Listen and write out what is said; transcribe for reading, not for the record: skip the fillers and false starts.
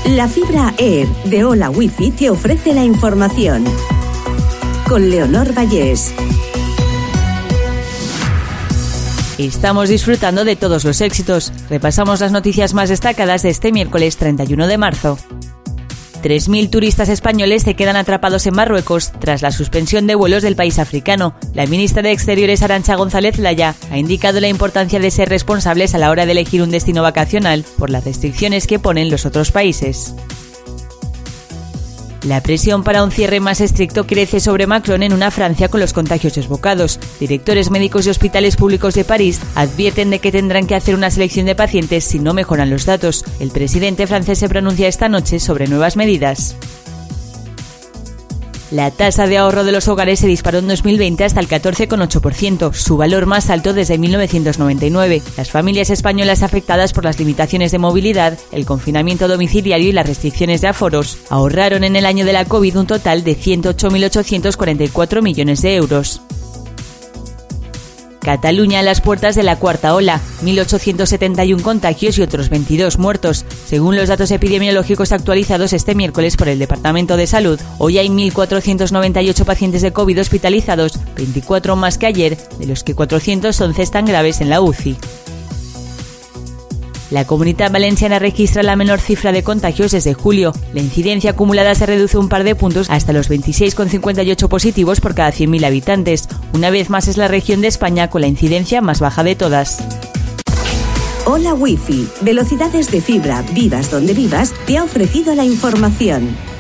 La fibra Air de Hola Wifi te ofrece la información. Con Leonor Vallés. Estamos disfrutando de todos los éxitos. Repasamos las noticias más destacadas de este miércoles 31 de marzo. 3.000 turistas españoles se quedan atrapados en Marruecos tras la suspensión de vuelos del país africano. La ministra de Exteriores, Arantxa González Laya, ha indicado la importancia de ser responsables a la hora de elegir un destino vacacional por las restricciones que ponen los otros países. La presión para un cierre más estricto crece sobre Macron en una Francia con los contagios desbocados. Directores médicos y hospitales públicos de París advierten de que tendrán que hacer una selección de pacientes si no mejoran los datos. El presidente francés se pronuncia esta noche sobre nuevas medidas. La tasa de ahorro de los hogares se disparó en 2020 hasta el 14,8%, su valor más alto desde 1999. Las familias españolas afectadas por las limitaciones de movilidad, el confinamiento domiciliario y las restricciones de aforos ahorraron en el año de la COVID un total de 108.844 millones de euros. Cataluña a las puertas de la cuarta ola, 1.871 contagios y otros 22 muertos. Según los datos epidemiológicos actualizados este miércoles por el Departamento de Salud, hoy hay 1.498 pacientes de COVID hospitalizados, 24 más que ayer, de los que 411 están graves en la UCI. La Comunitat Valenciana registra la menor cifra de contagios desde julio. La incidencia acumulada se reduce un par de puntos hasta los 26,58 positivos por cada 100.000 habitantes. Una vez más es la región de España con la incidencia más baja de todas. Hola Wifi, velocidades de fibra, vivas donde vivas, te ha ofrecido la información.